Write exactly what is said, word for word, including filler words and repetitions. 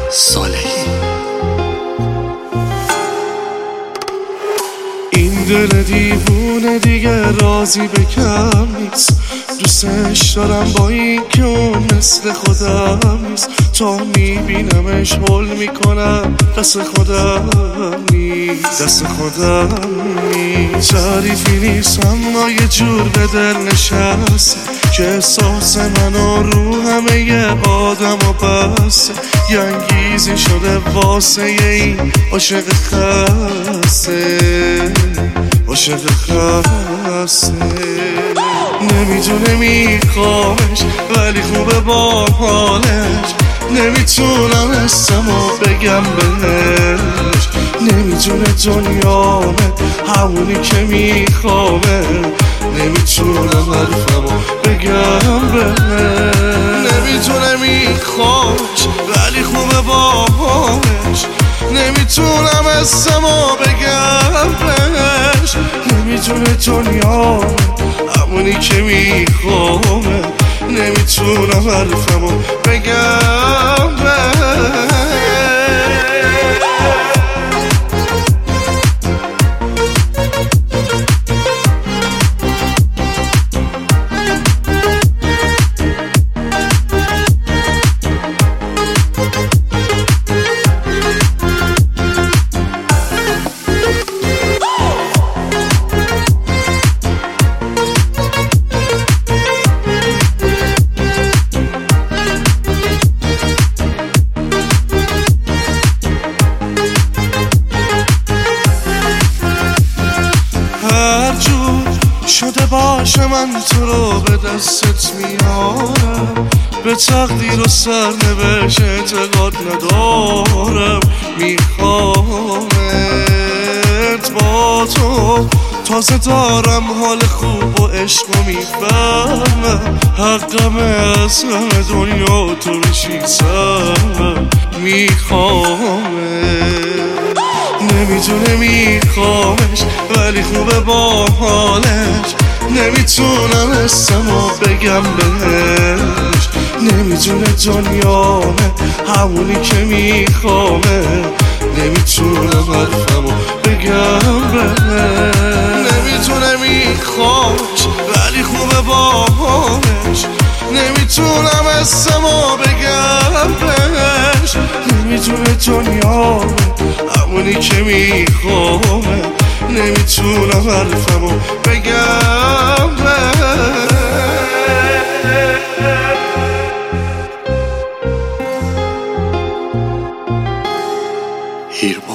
صالحی. این دل دیوونه دیگه راضی به کم نیست، دوستش دارم با این که اون مثل خودم نیست. تا میبینمش حل میکنم دست خودم نیست، دست خودم نیست. تعریفی نیست اما یه جور به دل نشسته که احساس منو رو همه یه آدم و بسته. یه انگیزی شده واسه این عاشق خسته، عاشق خسته. نمیدونه میخوامش ولی خوبه با حالش، نمیتونم اسمو بگم بهش. نمیدونه دنیامه همونی که میخوامه، نمیتونم حرفمو بگم بهش. نمیدونه میخوامش ولی خوبه با حالش، نمیتونم اسمو بگم بهش. نمیدونه دنیامه همونی که میخوامه، نمیتونم حرفمو بگم بهش. شده باشه من تو رو به دستت میارم، به تقدیر و سرنوشت اعتقاد ندارم. میخوامت با تو، تازه دارم حال خوب و عشق و میفهمم. حقمه از همه دنیا تو بشی سرم. میخوامت نمیتونه میخوامش ولی خوبه با حالش، نمیتونم اسمو بگم بهش. نمیتونه دنیامه همونی که میخوامه، نمیتونم حرفمو بگم بهش. نمیتونه میخوامش ولی خوبه با حالش، نمیتونم اسمو بگم بهش. نمیتونه دنیامه همونی که میخوامه، نمیتونم حرفمو بگم هیر